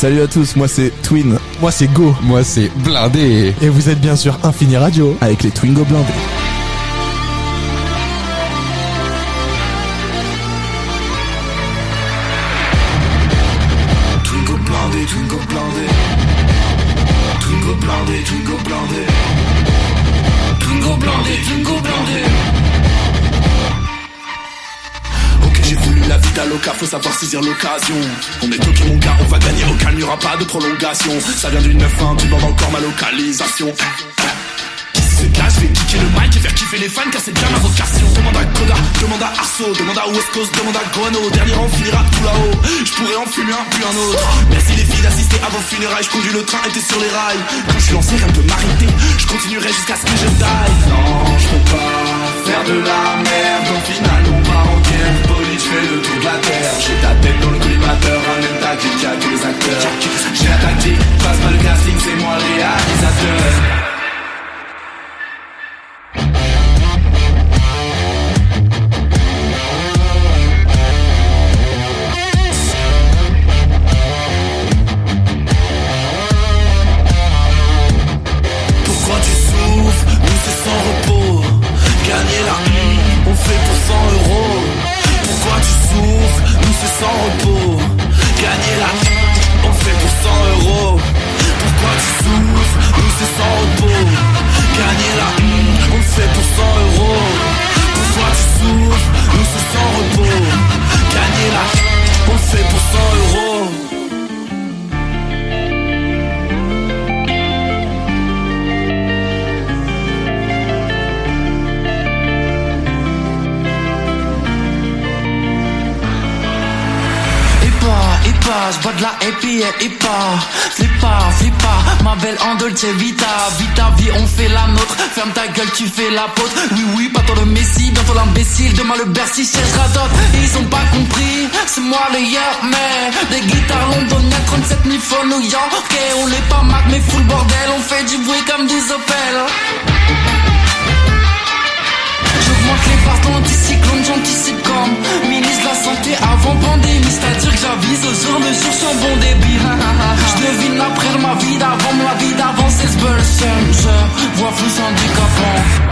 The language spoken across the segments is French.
Salut à tous, moi c'est Twin. Moi c'est Go. Moi c'est Blindé. Et vous êtes bien sûr Infini Radio avec les Twingo Blindés. Twingo Blindé, Twingo Blindé. Twingo Blindé, Twingo Blindé. Twingo Blindé, Twingo Blindé. J'ai voulu la vie d'Aloca, faut savoir saisir l'occasion. On est toqué mon gars, on va gagner au calme, y'aura pas de prolongation. Ça vient du 9-1, tu demandes encore ma localisation. Qui se cache, fait kicker le mic et faire kiffer les fans car c'est bien ma vocation. Demande à Koda, demande à Arso, demande à West Coast, demande à Guano. Dernier rang finira tout là-haut, je pourrais en fumer un puis un autre. Merci les filles d'assister à vos funérailles, je conduis le train et t'es sur les rails. Quand je suis lancé, rien ne peut m'arrêter, je continuerai jusqu'à ce que je die. Non, je peux pas faire de la merde, au final on part en guerre. Je fais le tour de la terre, j'ai ta tête dans le collimateur, un même tactique, y'a que les acteurs. J'ai la tactique, passe pas le casting, c'est moi le réalisateur. Pourquoi tu souffres, nous c'est sans repos. Gagner la on fait pour 100 euros. Pourquoi tu souffres, nous c'est sans repos. Gagner la on fait pour 100 euros. Pourquoi tu souffres, nous c'est sans repos. Gagner la on fait pour 100 euros. Pourquoi tu souffres, nous c'est sans repos. Gagner la on fait pour 100 euros. Je bois de la happy et pas flippa, ma belle en Dolce Vita. Vita vie on fait la nôtre, ferme ta gueule tu fais la pote. Oui pas toi le messie, bientôt l'imbécile. Demain le Bercy cherchera d'autres. Ils ont pas compris, c'est moi le yeah mais des guitares londoniennes, 37 000 folles New York. Et on l'est pas Mac mais full bordel. On fait du bruit comme des Opel. J'augmente les parts dans l'anticyclone, j'anticipe comme ministre de la santé avant pandémie. C'est-à-dire que j'avise au jour le jour sur bon débit. Je devine après ma vie d'avant, ma vie d'avant c'est ce seul. Je vois flou sans handicapant.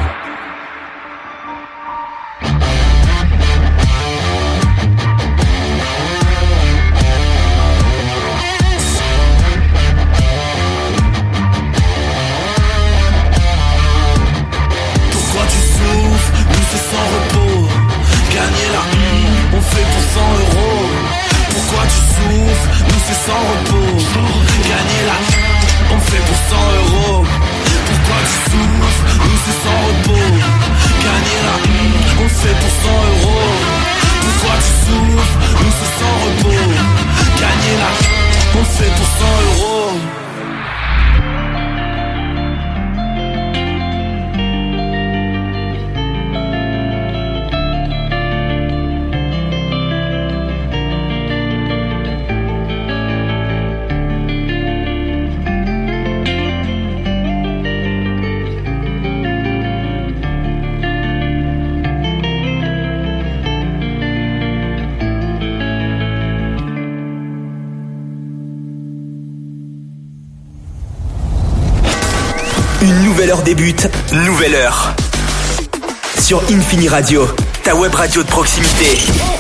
Gagner la on fait pour 100 euros. Pourquoi tu souffres, nous c'est sans repos. Gagner la on fait pour 100 euros. Pourquoi tu souffres, nous c'est sans repos. Gagner la on fait pour 100 euros. Pourquoi tu souffres, nous c'est sans repos. Gagner la on fait pour 100 euros. Une nouvelle heure débute, nouvelle heure. Sur Infini Radio, ta web radio de proximité.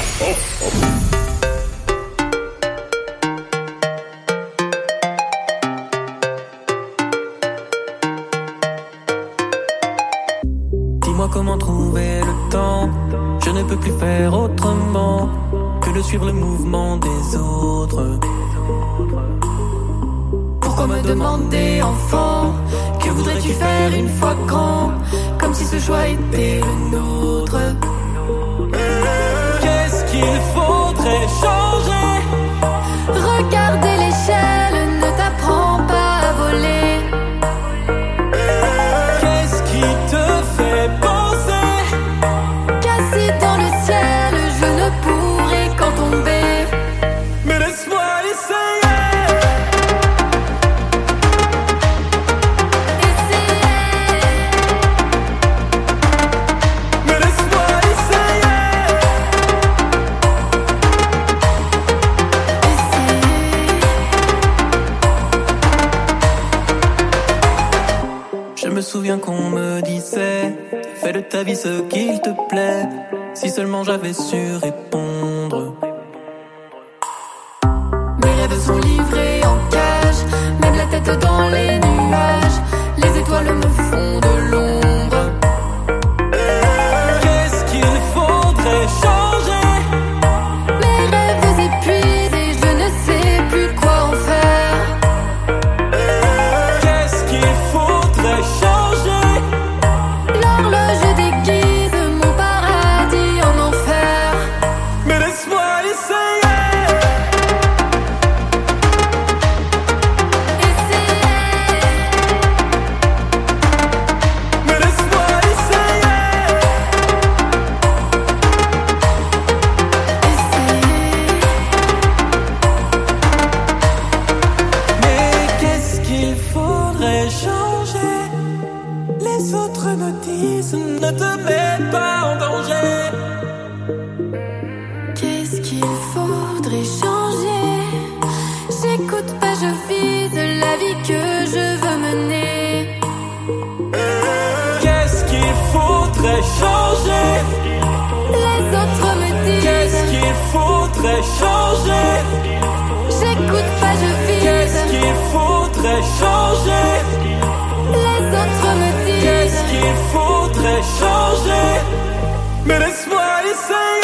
Dis-moi comment trouver le temps. Je ne peux plus faire autrement que de suivre le mouvement des autres. Pourquoi me demander, enfant, que voudrais-tu faire une fois grand, comme si ce choix était le nôtre? Qu'est-ce qu'il faudrait changer? Regarder l'échelle ne t'apprend pas à voler. Qu'est-ce qui te fait penser qu'assis dans le ciel, je ne pourrai qu'en tomber? Mais laisse-moi essayer. me disait, fais de ta vie ce qu'il te plaît. Si seulement j'avais su répondre. Mes rêves sont livrés en cage, même la tête dans les nuages. Les étoiles me font de l'ombre. Qu'est-ce qu'il faudrait changer? Mes rêves épuisés, je ne sais plus quoi en faire. Qu'est-ce qu'il faudrait changer? L'horloge déguise mon paradis en enfer. Mais laisse-moi essayer. Ne te mets pas en danger. Qu'est-ce qu'il faudrait changer? J'écoute pas, je vise la vie que je veux mener. Qu'est-ce qu'il faudrait changer? Les autres me disent. Qu'est-ce qu'il faudrait changer? J'écoute pas, je vise. Qu'est-ce qu'il faudrait changer? Les autres me disent. Qu'est-ce qu'il faudrait changer? Mais laisse-moi essayer.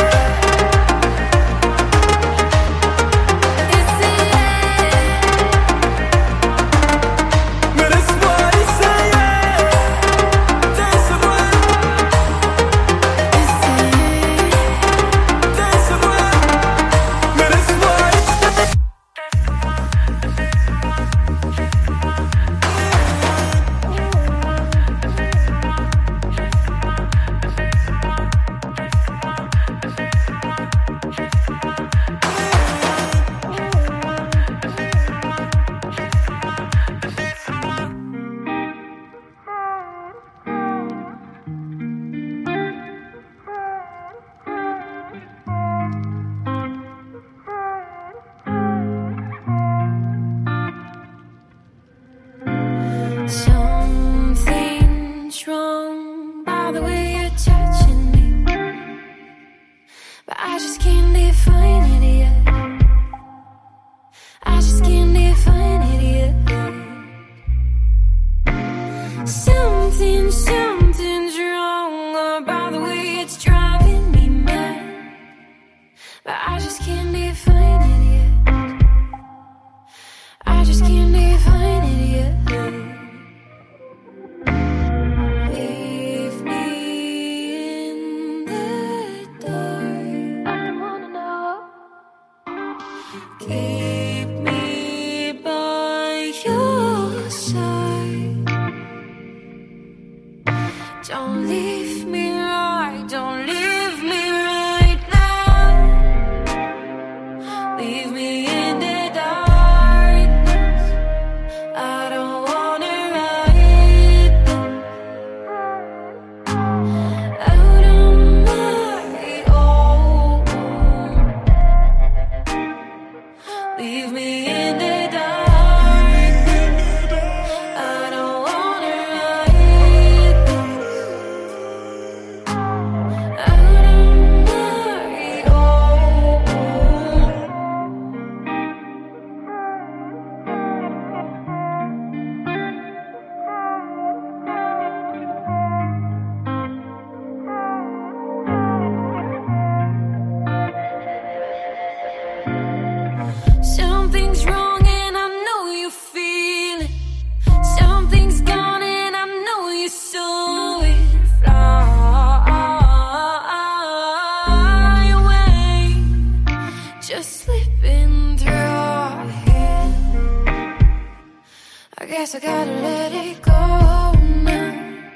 guess I gotta let it go now.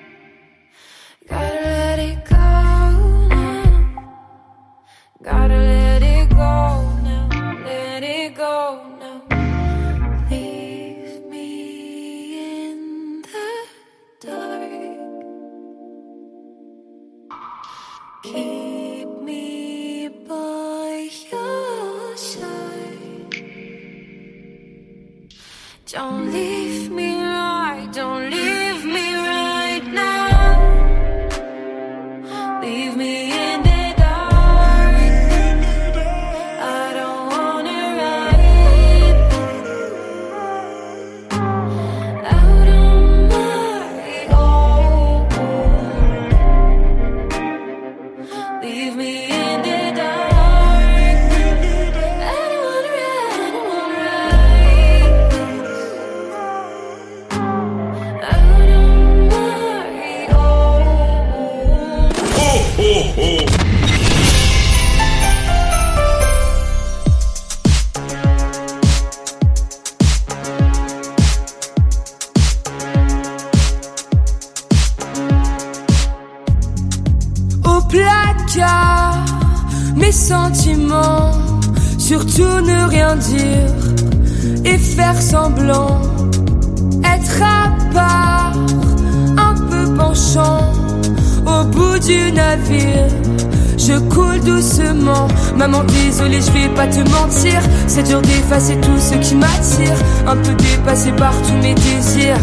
Gotta let it go now. Gotta let it go now. Let it go now. Leave me in the dark. Keep me by your side. Don't leave me right now. Au placard, mes sentiments, surtout ne rien dire et faire semblant, être à part, un peu penchant, au bout du navire. Je coule doucement, maman désolée je vais pas te mentir, c'est dur d'effacer tout ce qui m'attire, un peu dépassé par tous mes désirs.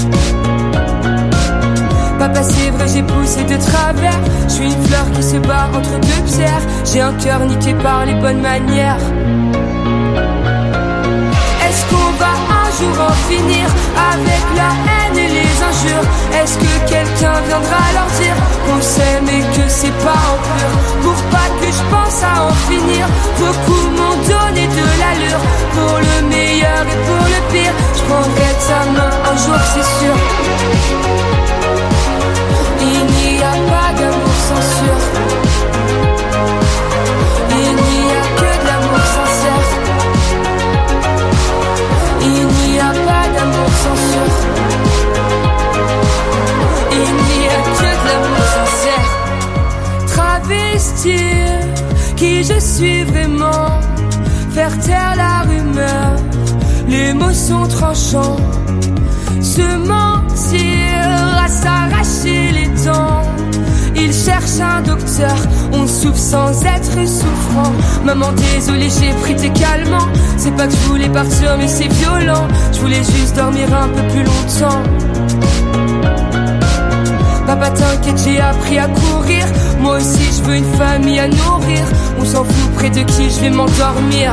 Papa c'est vrai j'ai poussé de travers, je suis une fleur qui se bat entre deux pierres, j'ai un cœur niqué par les bonnes manières. Est-ce qu'on va un jour en finir avec la haine et les injures? Est-ce que quelqu'un viendra leur dire qu'on s'aime et que c'est pas en pleurs? Pour pas que je pense à en finir, beaucoup m'ont donné de l'allure. Pour le meilleur et pour le pire, je prendrai ta main un jour c'est sûr. Il n'y a pas d'amour sans sûr. Il n'y a que de l'amour sincère. Il n'y a pas d'amour sans sûr. Il n'y a que de l'amour sincère. Travestir qui je suis vraiment, faire taire la rumeur, les mots sont tranchants. Se mentir à s'arracher les dents. Il cherche un docteur, on souffre sans être souffrant. Maman désolée j'ai pris tes calmants. C'est pas que je voulais partir mais c'est violent. Je voulais juste dormir un peu plus longtemps. Papa t'inquiète j'ai appris à courir. Moi aussi je veux une famille à nourrir. On s'en fout près de qui je vais m'endormir.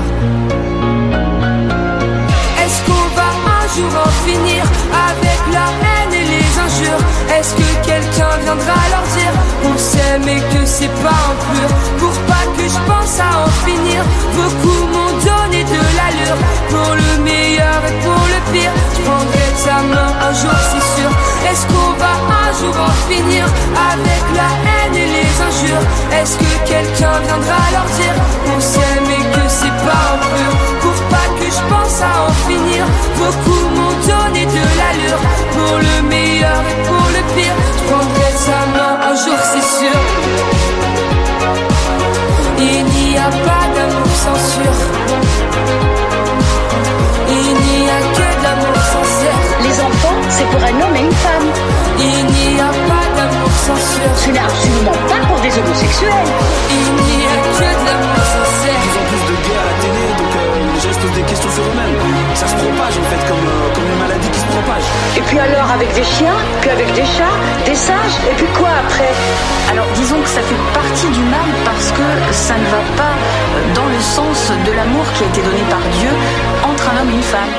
Est-ce qu'on va un jour en finir avec la haine et les injures? Est-ce que quelqu'un viendra leur dire qu'on s'aime et que c'est pas un pleur? Pour pas que je pense à en finir, beaucoup m'ont donné de l'allure. Pour le meilleur et pour le pire, je prendrai ta main un jour c'est sûr. Est-ce qu'on va un jour en finir avec la haine et les injures? Est-ce que quelqu'un viendra leur dire qu'on s'aime et que c'est pas un pleur? Pour pas que je pense à en finir, beaucoup m'ont donné de l'allure. Pour le meilleur et pour le pire, je prendrai sa main un jour c'est sûr. Il n'y a pas d'amour sans sûr. Il n'y a que de l'amour sincère. Les enfants, c'est pour un homme et une femme. Il n'y a pas d'amour sans sûr. Ce n'est absolument pas pour des homosexuels. Il n'y a que de l'amour sincère. Ils ont plus de gays à la télé, donc les gens se posent des questions sur eux-mêmes. Ça se propage en fait, comme une maladie qui se propage. Et puis alors avec des chiens, puis avec des chats, des singes, et puis quoi après? Alors disons que ça fait partie du mal parce que ça ne va pas dans le sens de l'amour qui a été donné par Dieu entre un homme et une femme.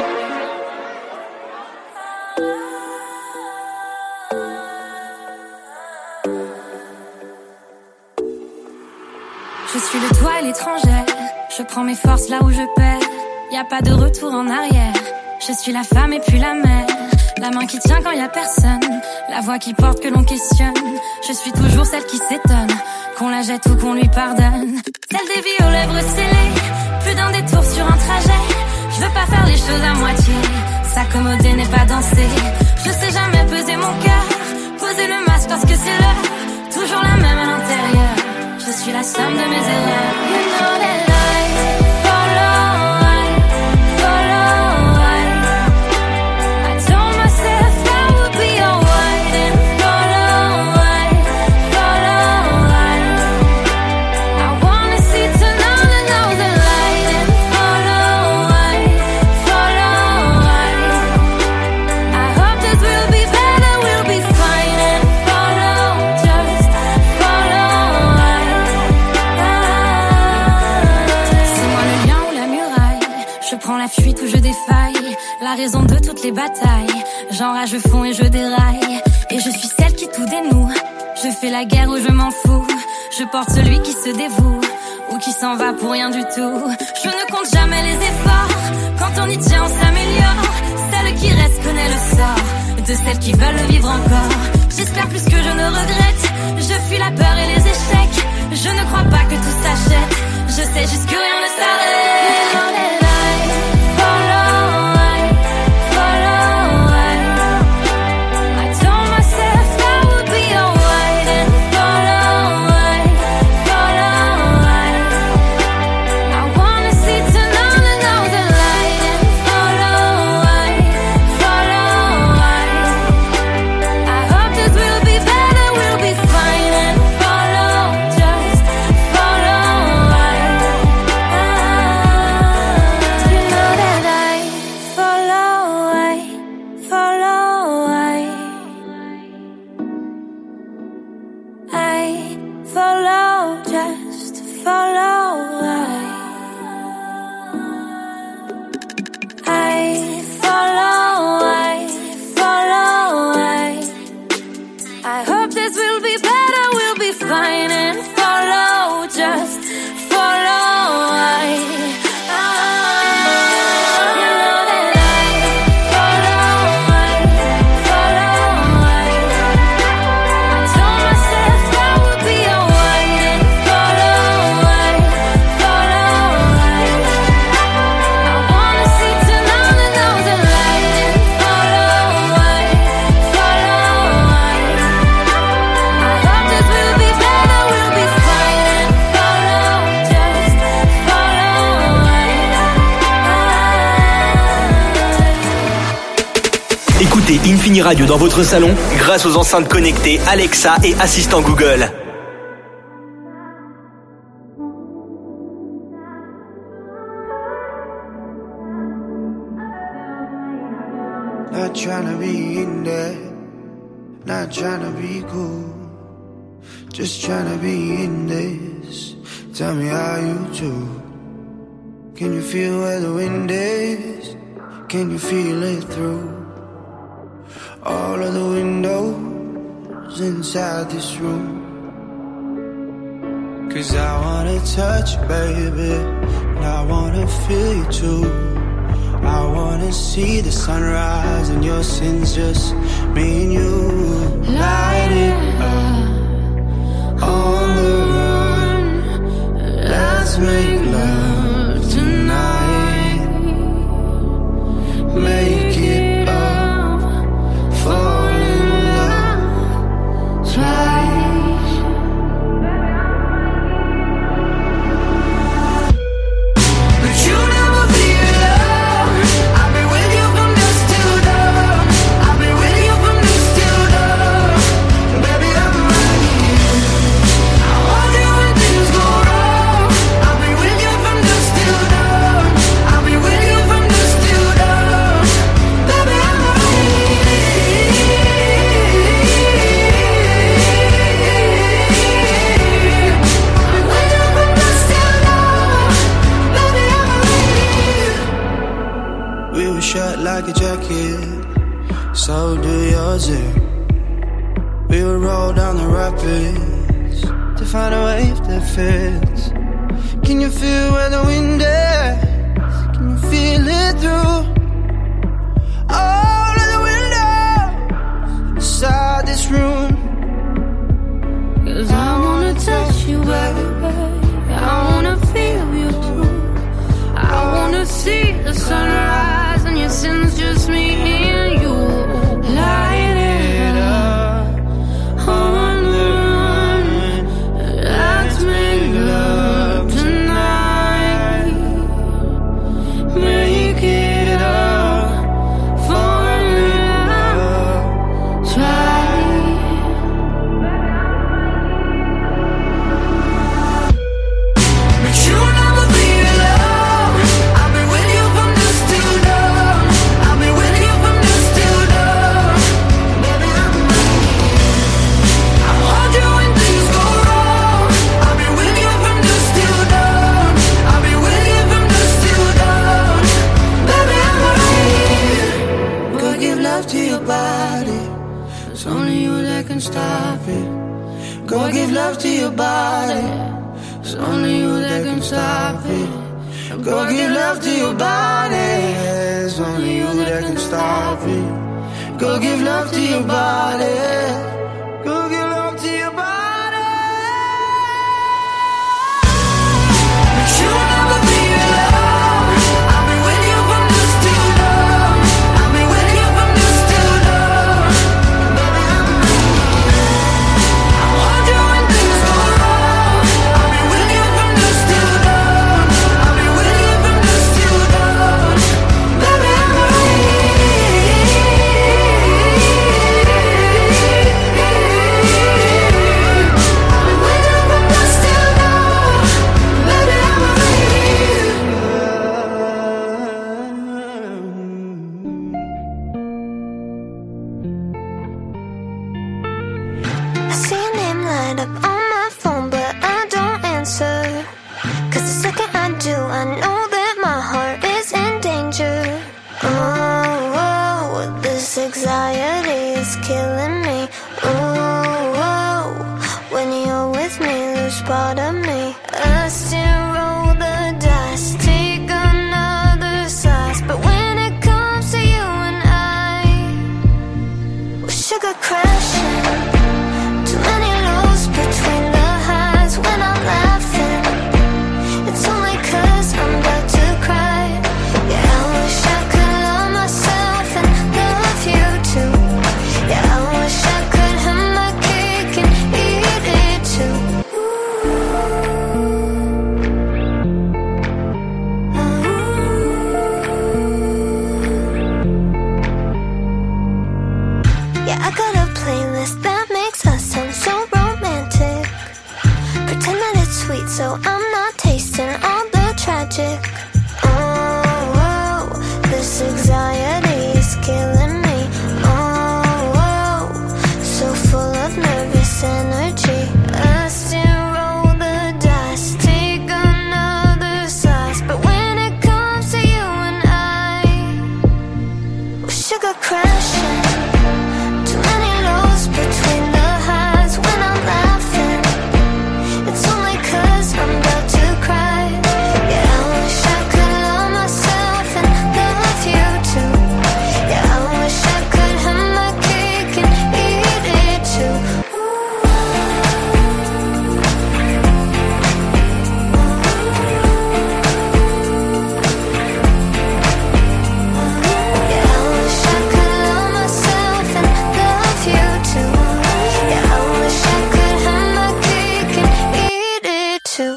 Je suis le toit et l'étrangère, je prends mes forces là où je perds. Y a pas de retour en arrière, je suis la femme et puis la mère. La main qui tient quand y a personne, la voix qui porte que l'on questionne. Je suis toujours celle qui s'étonne, qu'on la jette ou qu'on lui pardonne. Celle des vies aux lèvres scellées, plus d'un détour sur un trajet. Je veux pas faire les choses à moitié, s'accommoder n'est pas danser. Je sais jamais peser mon cœur, poser le masque parce que c'est l'heure. Toujours la même à l'intérieur, je suis la somme de mes erreurs. You know that I follow. La raison de toutes les batailles, j'enrage, je fonds et je déraille. Et je suis celle qui tout dénoue. Je fais la guerre ou je m'en fous. Je porte celui qui se dévoue ou qui s'en va pour rien du tout. Je ne compte jamais les efforts. Quand on y tient, on s'améliore. Celle qui reste connaît le sort de celles qui veulent le vivre encore. J'espère plus que je ne regrette. Je fuis la peur et les échecs. Je ne crois pas que tout s'achète. Je sais juste que rien ne s'arrête. Écoutez Infini Radio dans votre salon grâce aux enceintes connectées Alexa et assistant Google. Not trying to be in there, not trying to be cool, just trying to be in this. Tell me how you do. Can you feel where the wind is? Can you feel it through all of the windows inside this room? 'Cause I wanna touch you, baby, and I wanna feel you too. I wanna see the sunrise and your sins, just me and you. Light it up on the run. Let's make love tonight. Make it up, fall in love twice. But you never be alone. I'll be with you from dusk till dawn. I'll be with you from dusk till dawn. Baby, I'm right here. I want you when things go wrong. I'll be with you from dusk till dawn. I'll be with you from dusk till dawn. Baby, I'm right here. We were shut like a jacket, so do yours. We would roll down the rapids to find a wave that fits. Can you feel where the wind is? Can you feel it through all of the windows inside this room? 'Cause I wanna touch you, baby, I wanna feel you too. I wanna see the sunrise and your sins, just me and you. Light it up on the run. Let's make love tonight. Make it up, fall in love twice. But you never be alone. I'll be with you from dusk till dawn. I'll be with you from dusk till dawn. Baby, I'm right here. I want you when things go wrong. I'll be with you from dusk till dawn. I'll be with you from dusk till dawn. Baby, I'm right here. Go give love to your body. It's only you that can stop it. Go give love to your body. It's only you that can stop it. Go give love to your body. It's only you that can stop it. Go give love to your body. Go give love to your body. right up on my phone, but I don't answer. Cause the second I do, I know that my heart is in danger. Oh, this anxiety is killing me. Oh, when you're with me, lose part of me. I still roll the dice, take another slice, but when it comes to you and I, we're sugar crashing. Too many lows between the highs. When I'm laughing, it's only 'cause I'm about to cry. Yeah, I wish I could love myself and love you too. Yeah, I wish I could have my cake and eat it too. Yeah, I got a playlist that makes us sound so romantic. Pretend that it's sweet so I'm not tasting all the tragic. Oh, this anxiety is killing me. Oh, so full of nervous energy. I still roll the dice, take another slice, but when it comes to you and I, we're sugar crashing. Too many lows between the highs. When I'm laughing, it's only 'cause I'm about to cry. Yeah, I wish I could love myself and love you too. Yeah, I wish I could have my cake and eat it too. Yeah, I wish I could love myself and love you too. Yeah, I wish I could have my cake and eat it too.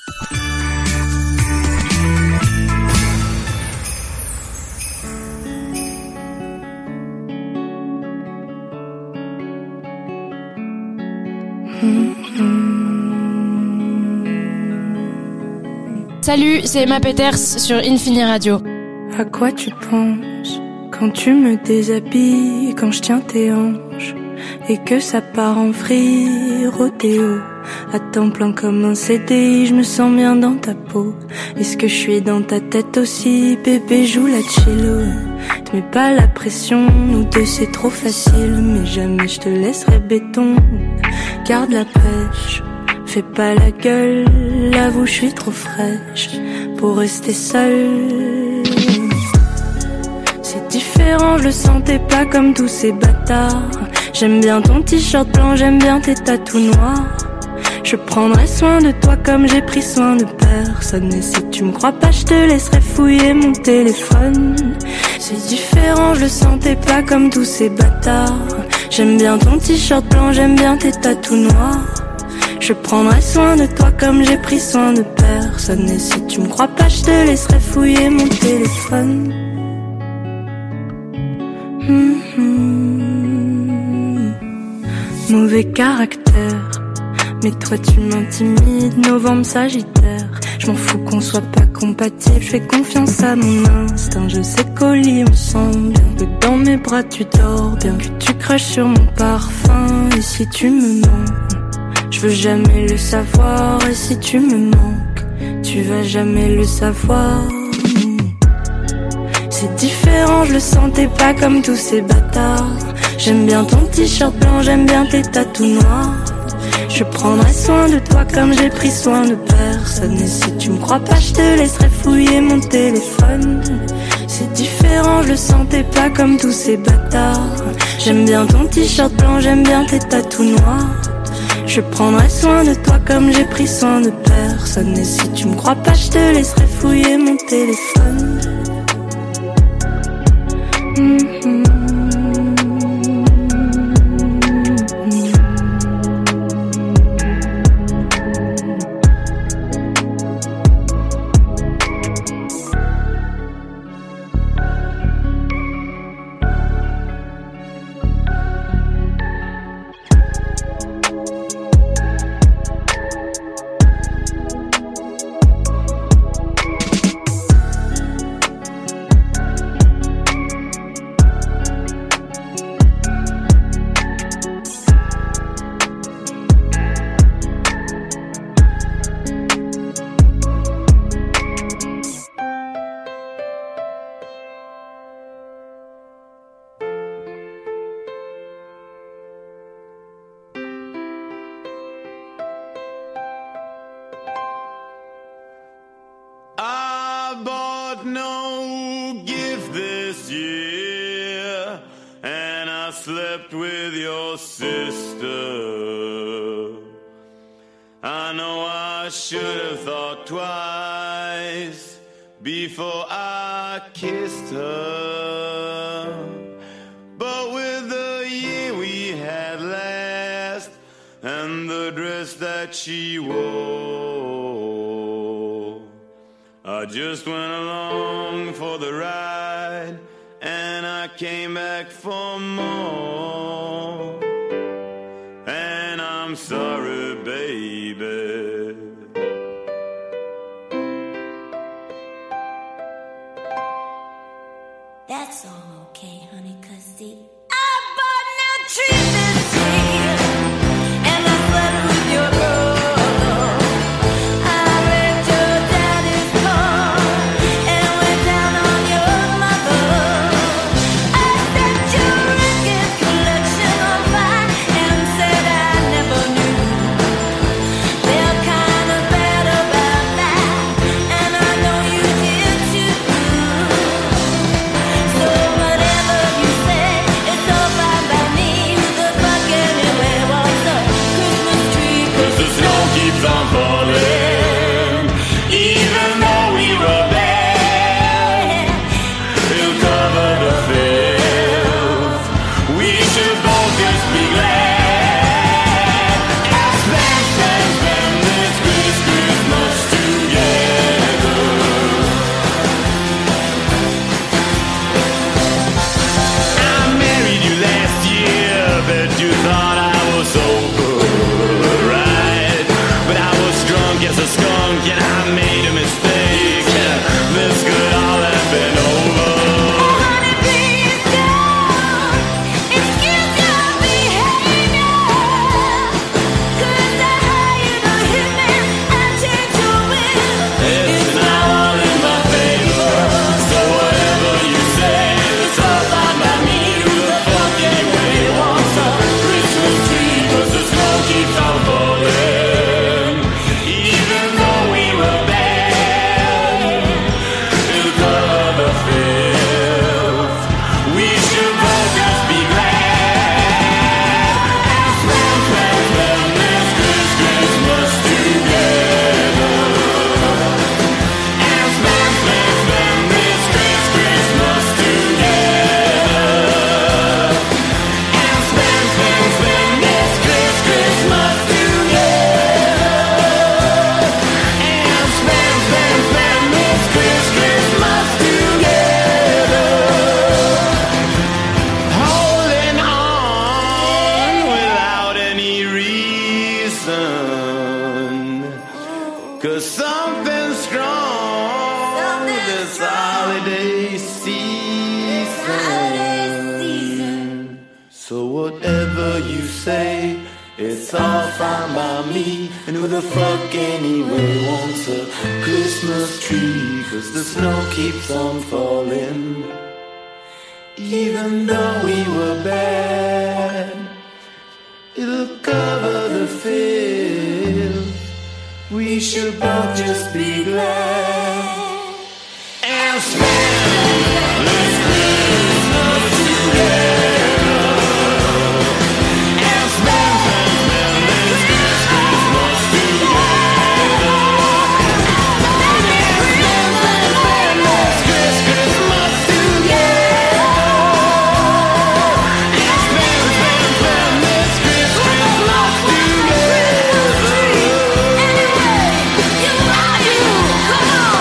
Salut, c'est Emma Peters sur Infini Radio. À quoi tu penses quand tu me déshabilles, quand je tiens tes hanches et que ça part en vrille, rodéo à temps plein comme un CDI, je me sens bien dans ta peau. Est-ce que je suis dans ta tête aussi, bébé, joue la cello. Te mets pas la pression, nous deux c'est trop facile, mais jamais je te laisserai béton. Garde la pêche, fais pas la gueule, avoue je suis trop fraîche pour rester seule. C'est différent, je le sentais pas comme tous ces bâtards. J'aime bien ton t-shirt blanc, j'aime bien tes tatous noirs. Je prendrai soin de toi comme j'ai pris soin de personne. Et si tu me crois pas, je te laisserai fouiller mon téléphone. C'est différent, je le sentais pas comme tous ces bâtards. J'aime bien ton t-shirt blanc, j'aime bien tes tatous noirs. Je prendrai soin de toi comme j'ai pris soin de personne. Et si tu me crois pas, je te laisserai fouiller mon téléphone. Mauvais caractère, mais toi tu m'intimides. Novembre Sagittaire, je m'en fous qu'on soit pas compatible. Je fais confiance à mon instinct, je sais qu'au lit on sent bien, que dans mes bras tu dors bien, que tu craches sur mon parfum. Et si tu me manques, je veux jamais le savoir. Et si tu me manques, tu vas jamais le savoir. C'est différent, je le sentais pas comme tous ces bâtards. J'aime bien ton t-shirt blanc, j'aime bien tes tatous noirs. Je prendrai soin de toi comme j'ai pris soin de personne. Et si tu me crois pas, je te laisserai fouiller mon téléphone. C'est différent, je le sentais pas comme tous ces bâtards. J'aime bien ton t-shirt blanc, j'aime bien tes tatous noirs. Je prendrai soin de toi comme j'ai pris soin de personne. Et si tu me crois pas, je te laisserai fouiller mon téléphone. slept with your sister. I know I should have thought twice before I kissed her. But with the year we had last and the dress that she wore, I just went along for the ride and I came back for more. And I'm sorry, baby. That's all okay, honey, 'cause see, I bought new tree this year, and I slept with your brother. I read your daddy's car and went down on your mother. I set your record collection on fire and said I never knew. Felt kind of bad about that, and I know you did too. So whatever you say, it's all fine by me. Who the fuck anyway wants a Christmas tree? 'Cause The snow keeps on falling, even though we were bad. It'll cover the filth. We should both just be glad. And spend this Christmas together. I married you last year, but you thought I was sober, right? But I was drunk as a skunk and I made a mistake. This could all have been over. honey, please don't excuse your behavior. 'Cause I hired a hitman and changed your will. It's now all in my favor. So whatever you say, it's all fine by me. Who the fuck anyway wants a Christmas tree? 'Cause the snow keeps on falling, even though we were bad. It'll cover the filth. We should both just be glad. And spend this Christmas together. And spend this Christmas together. And spend this Christmas together. And spend this Christmas together. Holding on without any reason. 'Cause something's strong this holiday season. So whatever you say, it's all fine by me. And who the fuck anyway wants a Christmas tree? 'Cause the snow keeps on falling, even though we were bad. It'll cover the filth. We should both just be glad. And spend this Christmas together. And spend this Christmas together. And spend this Christmas together. And spend this Christmas together. You are you, come on.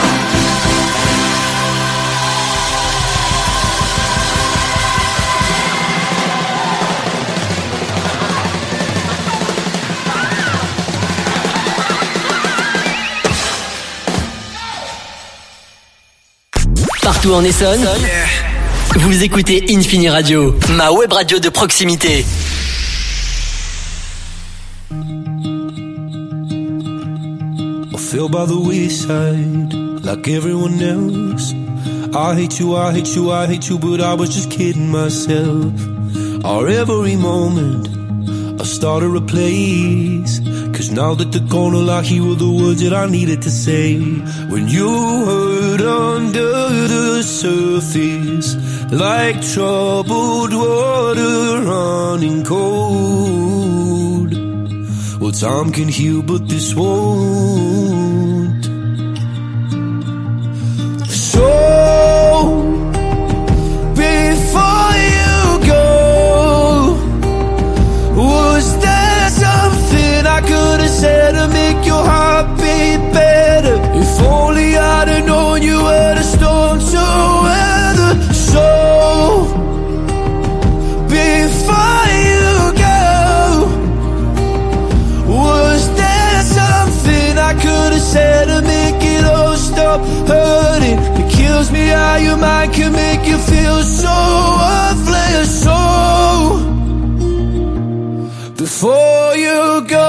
Partout en Essonne, vous écoutez Infini Radio, ma web radio de proximité. I fell by the wayside like everyone else. I hate you, I hate you, I hate you, but I was just kidding myself. Or every moment I started a place, 'cause now that they're gone, all I hear were the words that I needed to say. When you hurt under the surface, like troubled water running cold. Well, time can heal, but this won't. So, before you go, was there something I could have said to make your heart beat better? If only I'd have known you were the storm to weather. So, before you go, was there something I could have said to make it all stop hurting? It kills me how your mind can make you feel so worthless. So, before you go,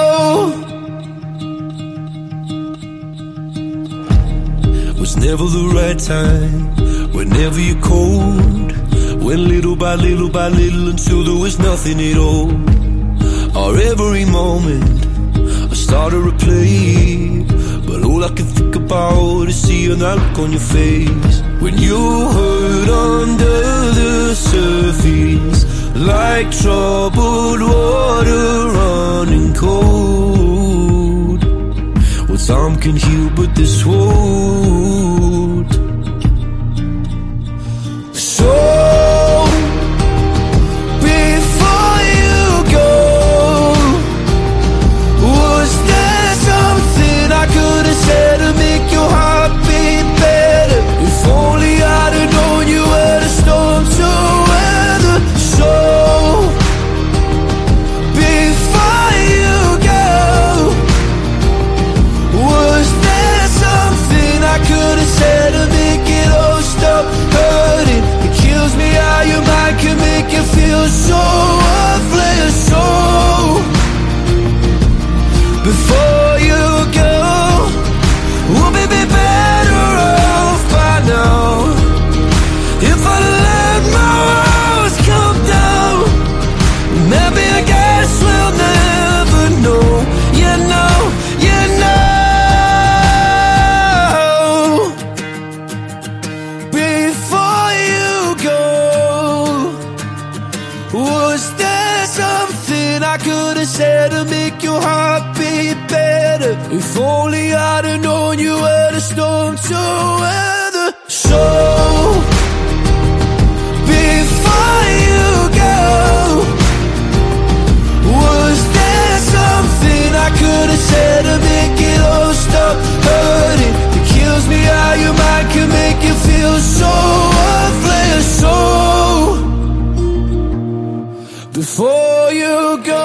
was never the right time, whenever you're cold, went little by little by little until there was nothing at all. Or every moment I started to play, but all I can think about is seeing that look on your face. When you hurt under the surface, like troubled water running cold. Well, time can heal, but this won't. So, before you go, was there something I could have said to make your heart beat better? If only I'd have known you were the storm to weather. So, before you go, was there something I could have said to make it all stop hurting? It kills me how your mind can make you feel so worthless. So, before you go, we'll be better off by now. If I let my walls come down, maybe I guess we'll never know. You know, you know. Before you go, was there something I could have said to make your heart beat better? If only I'd have known you were the storm to weather. So, before you go, was there something I could have said to make it all stop hurting? It kills me how your mind can make you feel so worthless. So, before you go.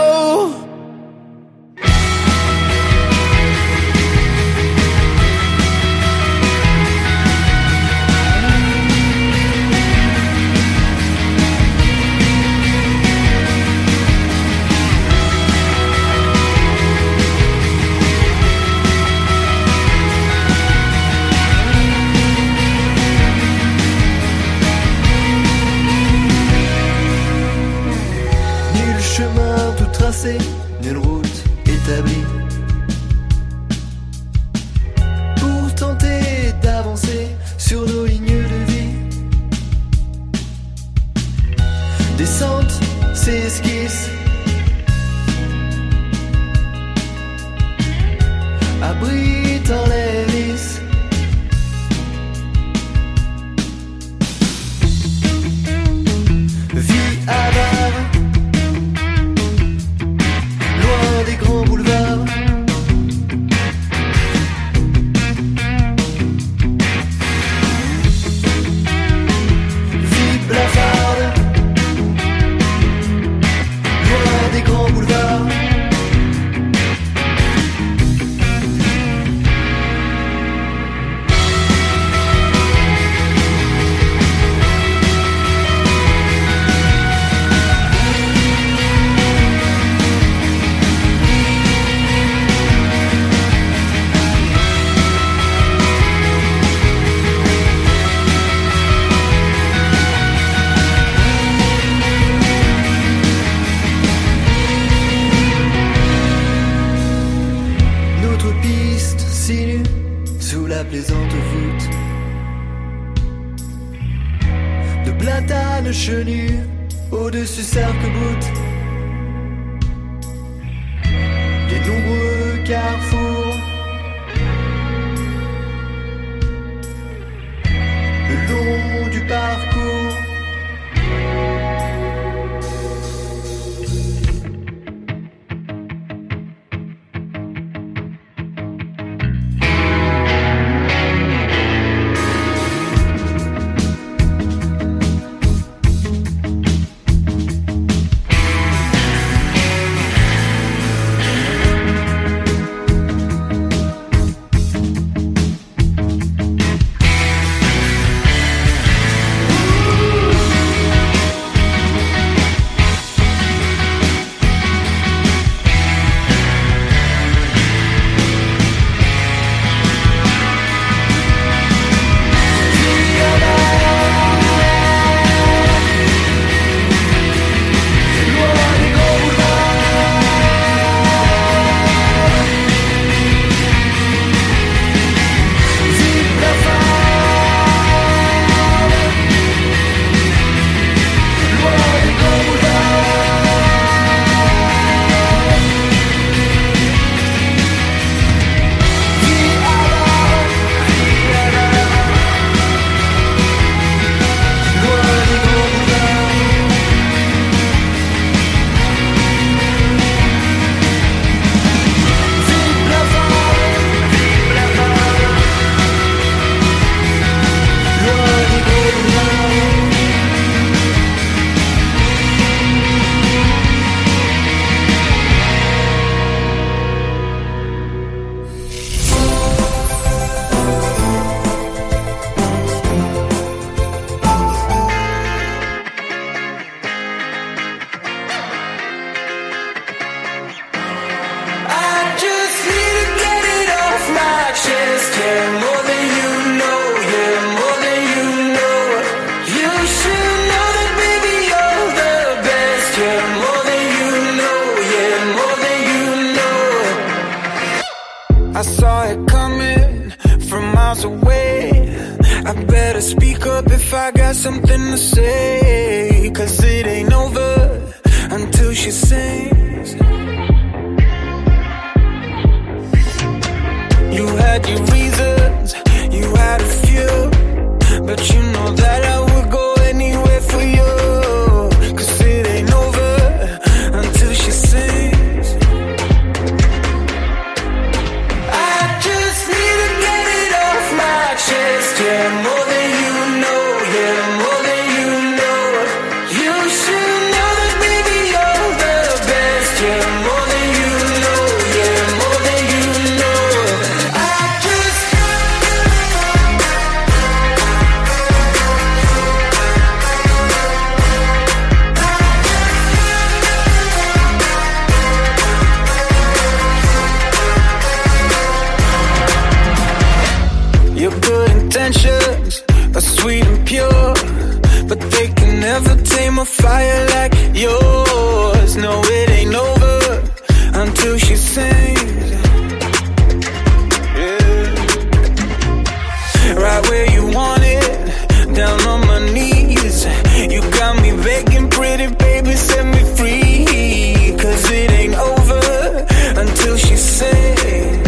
continue sous la plaisante voûte de platanes chenus au-dessus s'arc-boute. Les nombreux carrefours le long du parcours. I saw it coming from miles away. I better speak up if I got something to say, 'cause it ain't over until she sings. You had your reasons, you had a few, but you know that I would go anywhere for you, 'cause it ain't over until she sings. I just need to get it off my chest, yeah, more than you know, yeah, more than you know. You should know that baby you're the best, yeah, more than you know, yeah, more than you know. I just your good intentions are sweet and pure, but they can never tame a fire like yours. No, it ain't over until she sings. Yeah. Right where you want it, down on my knees. You got me begging, pretty baby, set me free, 'cause it ain't over until she sings.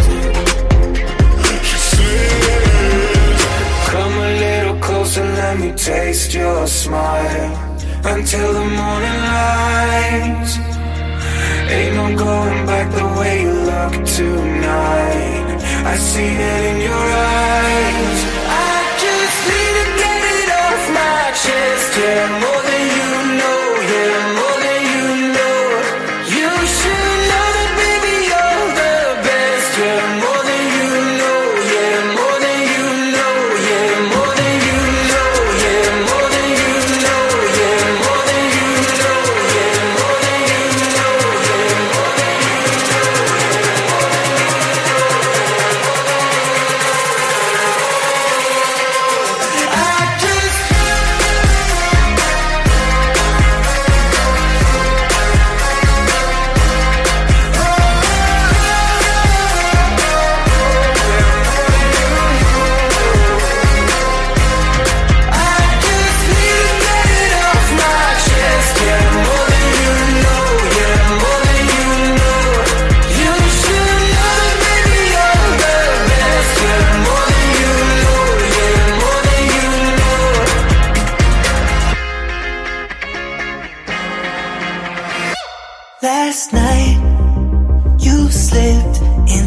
Come a little closer, let me taste your smile, until the morning light. Ain't no going back the way you look tonight. I see it in your eyes. I just need to get it off my chest, yeah, more than you know, yeah, more than you know. You should know that baby you're the best, yeah, more than you know, yeah, more than you know, yeah, more than you know, yeah, more than you know, yeah, more than you know, yeah, more than you know, yeah, more than you know.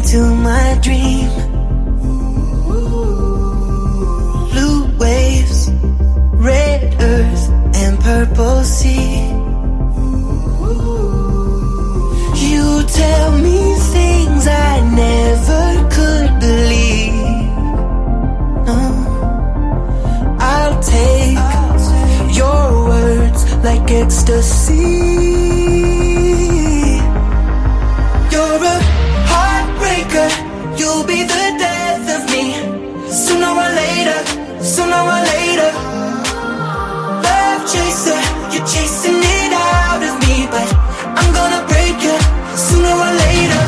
into my dream. Blue waves, red earth, and purple sea. You tell me things I never could believe. No, I'll take your words like ecstasy. You're a heartbreaker, you'll be the death of me. Sooner or later, sooner or later. Love chaser, you're chasing it out of me, but I'm gonna break you sooner or later.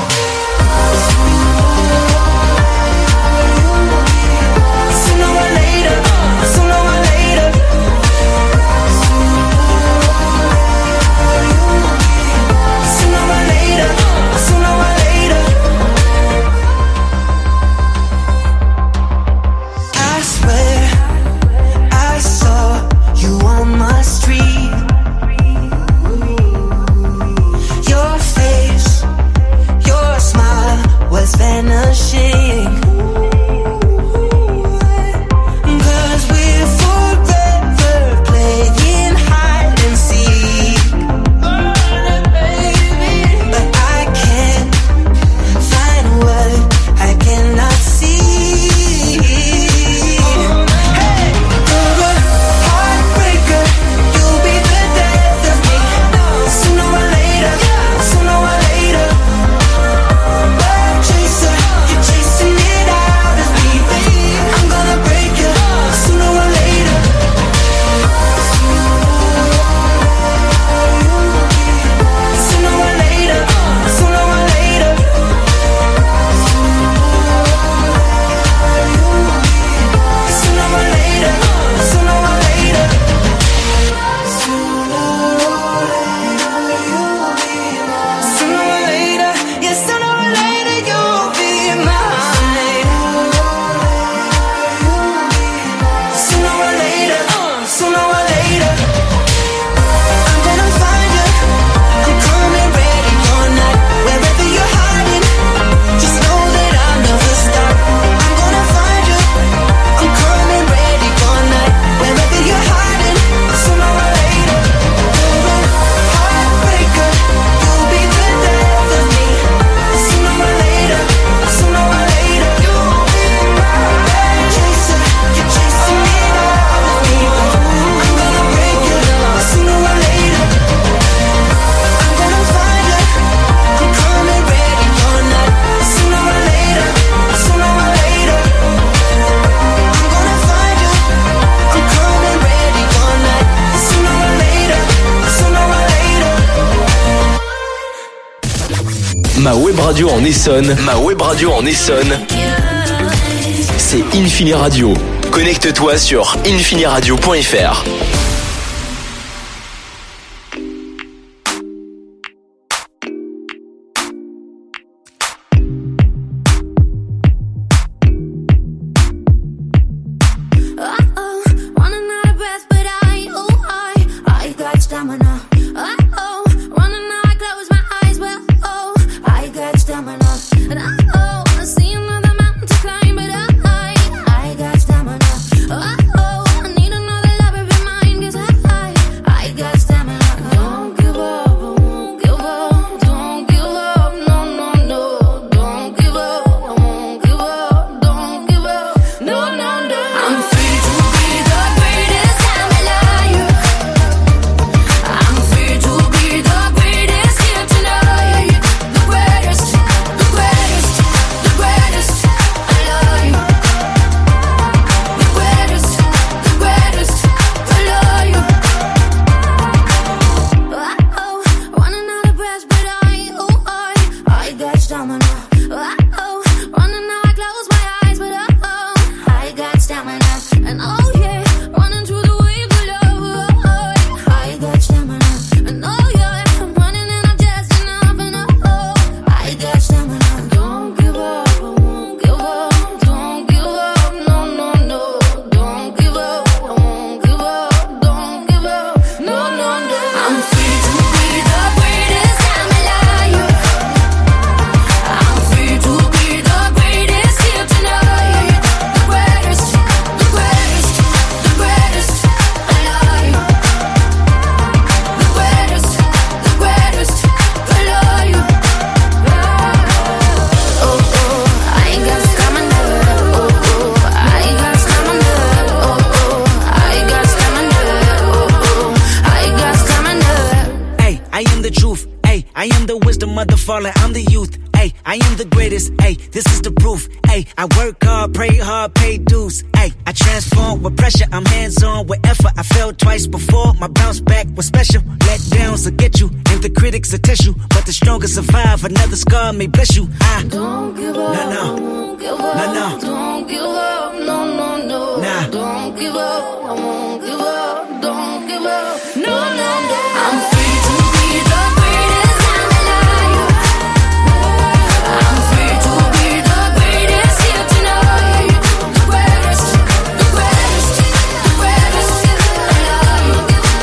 Sooner or later, sooner or later. Sooner or later, sooner or later. I swear I saw you on my street. Your face, your smile was vanishing. 'Cause we're forever playing hide and seek. But I can't find what I cannot see. Hey, you're a heartbreaker, you'll be the death of me. Sooner or later, sooner or later. Love chaser, you're chasing it out of me. I'm gonna break you sooner or later. Sooner or later, sooner or later. Sooner or later, sooner or later. Sooner or later, yeah, sooner or later you'll be mine. Sooner or later, sooner or later. I'm gonna find you, I'm coming ready or not. Wherever you're hiding, just know that I'll never stop. I'm gonna find you, I'm coming ready or not. Wherever you're hiding, sooner or later. You're a heartbreaker, you'll be the death of me. Sooner or later, sooner or later. You'll be my chaser, you're chasing it out of me. I'm gonna break you sooner or later. I'm gonna find you, I'm coming ready or not. Sooner or later, sooner or later. I'm gonna find you, I'm coming ready or not. Sooner or later, sooner or later. Ma web radio en Essonne. Ma web radio en Essonne. C'est Infini Radio. Connecte-toi sur infiniradio.fr. Uh-oh, running out of breath, but I got stamina. Uh-oh, running out, I close my eyes, but I got stamina. And I see another mountain to climb, but I got stamina. Uh-oh, I need another lover in mine, 'cause I got stamina. Don't give up, I won't give up. Don't give up, no, no, no. Don't give up, I won't give up. Don't give up, no, no, no. I'm free to be the greatest I'm alive. I'm free to be the greatest here tonight. The greatest, the greatest, the greatest alive. The greatest, the greatest alive. Uh-oh, running out of breath, but I got stamina. Uh-oh, running out, I close my eyes, but I got stamina. And oh yeah, running through the waves of love, I got stamina. And oh yeah, I'm running and I'm just enough, and I got stamina. Don't give up, I won't give up. Don't give up, no, no, no. Don't give up, I won't give up. Don't give up, no, no, no. I'm free to be the greatest I'm alive. I'm free to falling, I'm the youth. Ay, I am the greatest. Ay, this is the proof. Ay, I work hard, pray hard, pay dues. Ay, I transform with pressure. I'm hands on with effort. I failed twice before. My bounce back was special. Let downs will get you, and the critics will test you. But the strongest survive. Another scar may bless you. I don't give up. No. Won't give up. No. Don't give up. No. Nah. Don't give up. I won't give up. Don't give up. No. I'm free to be the greatest I'm alive. I'm free to be the greatest here tonight. The greatest alive. The greatest alive.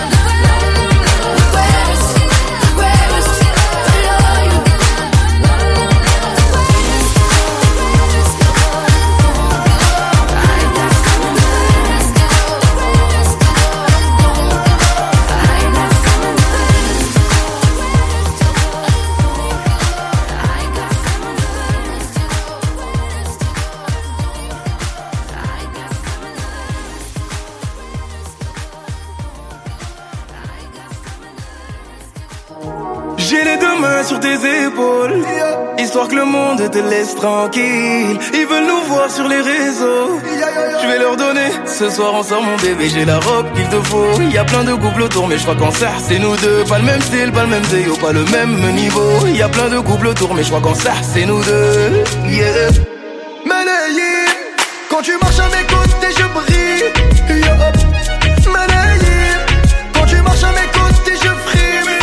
J'ai les deux mains sur tes épaules, histoire que le monde te laisse tranquille. Ils veulent nous voir sur les réseaux, je vais leur donner. Ce soir on sort mon bébé, j'ai la robe qu'il te faut. Y a plein de couples autour mais je crois qu'en ça c'est nous deux. Pas le même style, pas le même déo, pas le même niveau. Y a plein de couples autour mais je crois qu'en ça c'est nous deux. Yeah. Malayé, quand tu marches à mes côtés je brille. Yeah. Malayé, quand tu marches à mes côtés je frime.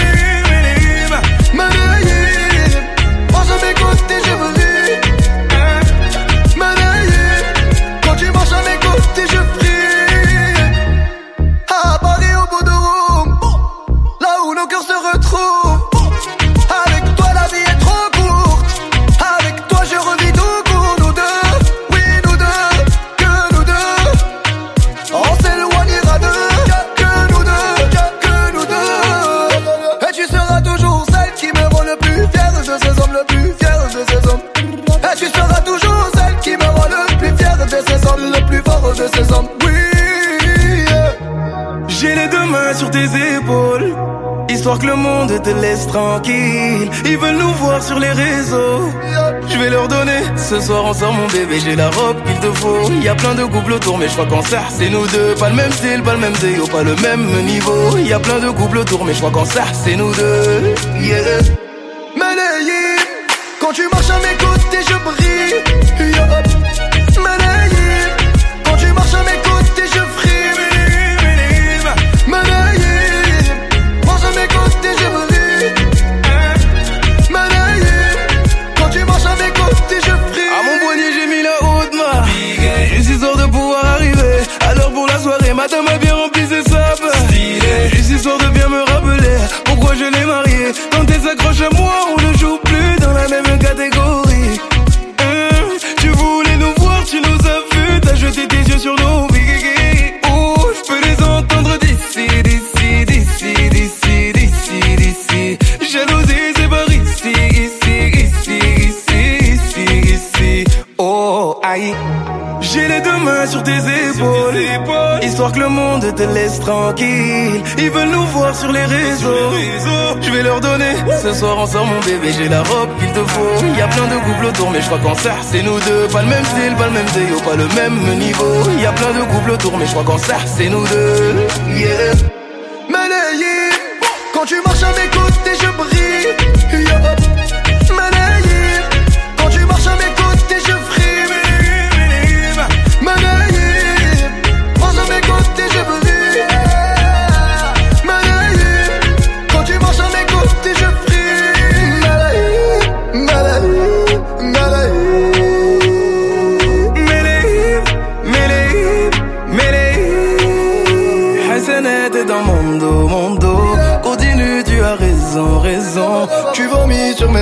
Marche à mes côtés, je brille. Malayé, quand tu marches à mes côtés, je brille. À Paris, au bout de Rome, là où nos cœurs se retrouvent. Avec toi, la vie est trop courte. Avec toi, je revis tout court. Nous deux, oui, nous deux, que nous deux. On s'éloignera d'eux, que nous deux, que nous deux. Et tu seras toujours celle qui me rend le plus fier de ces hommes, le plus fier de ces hommes. Et tu seras toujours celle qui me rend le plus fier de ces hommes, le plus fort de ces hommes. Oui, yeah. J'ai les deux mains sur tes épaules, histoire que le monde te laisse tranquille. Ils veulent nous voir sur les réseaux, je vais leur donner. Ce soir on sort mon bébé, j'ai la robe qu'il te faut. Y a plein de couples autour mais je crois qu'en ça c'est nous deux. Pas le même style, pas le même déo, pas le même niveau. Y a plein de couples autour mais je crois qu'en ça c'est nous deux. Yeah. Malayé, quand tu marches à mes côtés je brille. Yeah. Malayé, quand tu marches à mes côtés je frime. Malayé, marche à mes côtés je brille. Malayé, quand tu marches à mes côtés je frime. À mon poignet j'ai mis la haute main, juste histoire de pouvoir arriver. Alors pour la soirée, madame a bien rempli ses sapes. Juste histoire de bien me rappeler pourquoi je l'ai mariée. Quand elle s'accroche à moi, on ne joue plus dans la même catégorie. Tu voulais nous voir, tu nous as vus, t'as jeté tes yeux sur nos vies. Oh, je peux les entendre d'ici, d'ici, d'ici, d'ici, d'ici, d'ici. Jalousie, c'est par ici, ici, ici, ici, ici, ici. Oh, aïe. J'ai les deux mains sur tes épaules, histoire que le monde te laisse tranquille. Ils veulent nous voir sur les réseaux, je vais leur donner. Ce soir on sort mon bébé, j'ai la robe qu'il te faut. Y a plein de couples autour mais je crois qu'en ça c'est nous deux. Pas le même style, pas le même déo, pas le même niveau. Y a plein de couples autour mais je crois qu'en ça c'est nous deux. Yeah. Malayé, quand tu marches à mes côtés je brille. Yeah. Malayé, quand tu marches à mes côtés je frime. Malayé, marche à mes côtés je brille. Malayé, quand tu marches à mes côtés je frime. Malayé, malayé, malayé. Malayé, Hassanet est dans mon dos, mon dos. Continue, tu as raison, raison. Tu vomis sur mes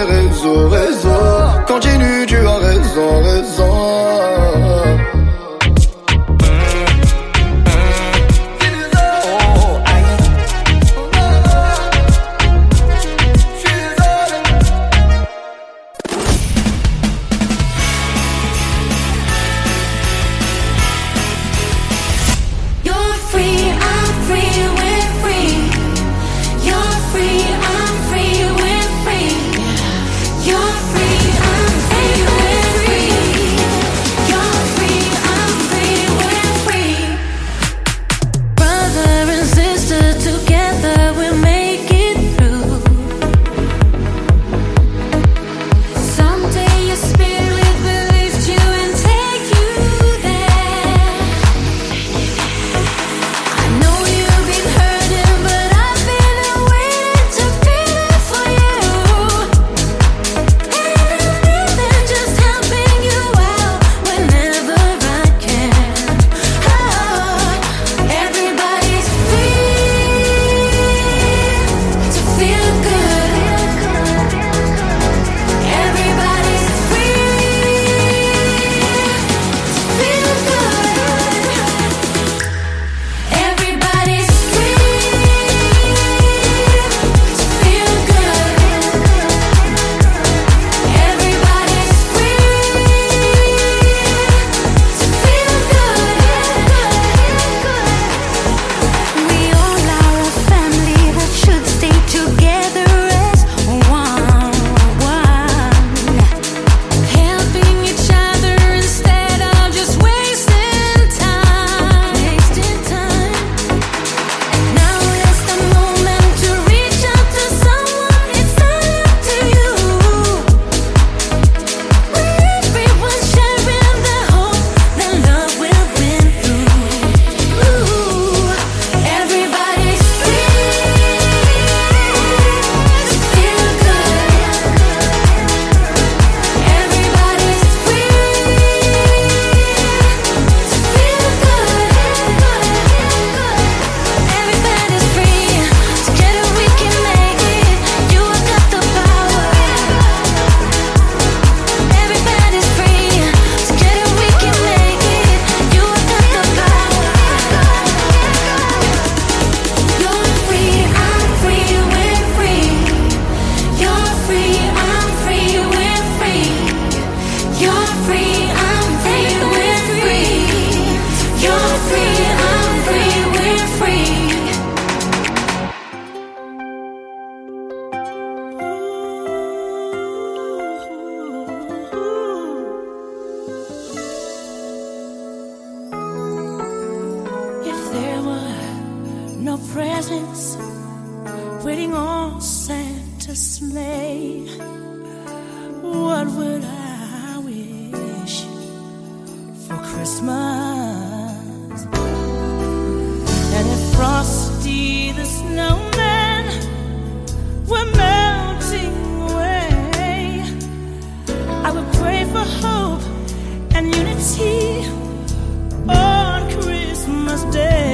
presents waiting on Santa's sleigh. What would I wish for Christmas? And if Frosty the Snowman were melting away, I would pray for hope and unity on Christmas Day.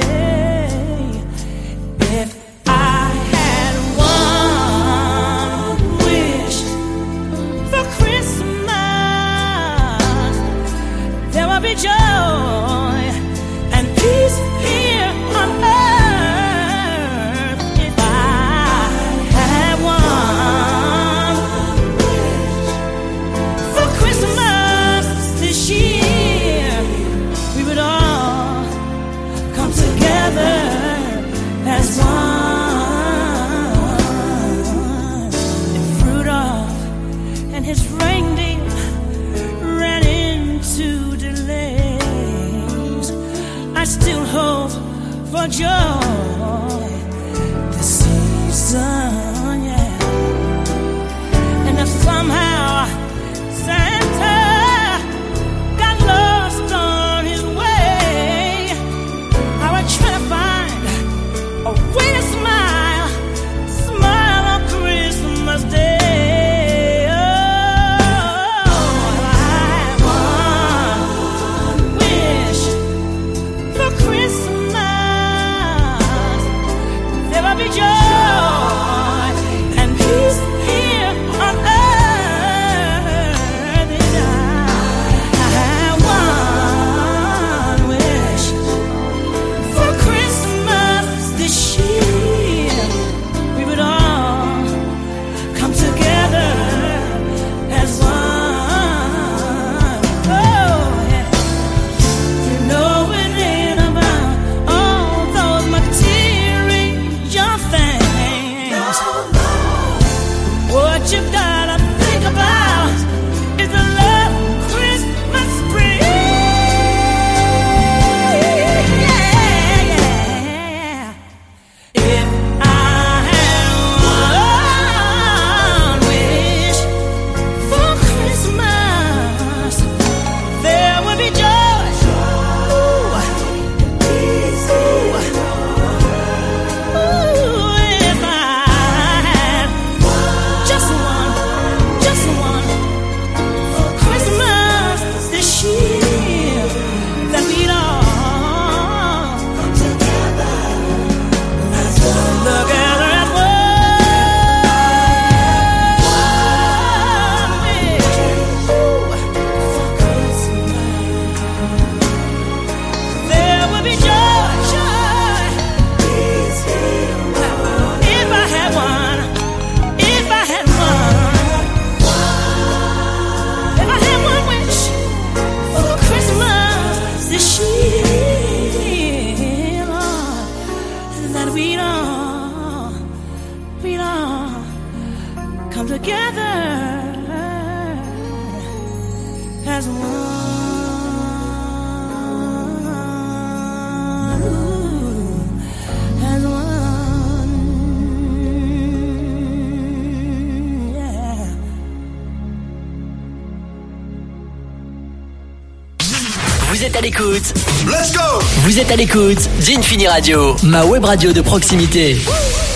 If I had one wish for Christmas, there would be joy and peace here on earth. If I had one wish for Christmas this year, we would all come together as one. If Rudolph and his reindeer ran into delays, I still hope for joy this season, yeah. And if somehow Santa got lost on his way, I would try to find a way to smile, smile on Christmas Day. Oh, if I had one wish for Christmas, there would be joy and peace here on earth. And I had one wish for Christmas this year, we would all come together as one. Oh, yeah. You know it ain't about all those material things. What you've gotta think about is the love Christmas brings. Yeah. If I had one wish for Christmas, there would be joy. Ooh, peace. Ooh, if I had just one for Christmas this year, that we'd all come together as one. Together as one wish. Ooh, for Christmas, there would be joy, peace here. If I had one, if I had one wish for Christmas this year, Lord, that we'd all come together as one. Ooh, as one. Yeah. Vous êtes à l'écoute. Let's go! Vous êtes à l'écoute d'Infini Radio, ma web radio de proximité.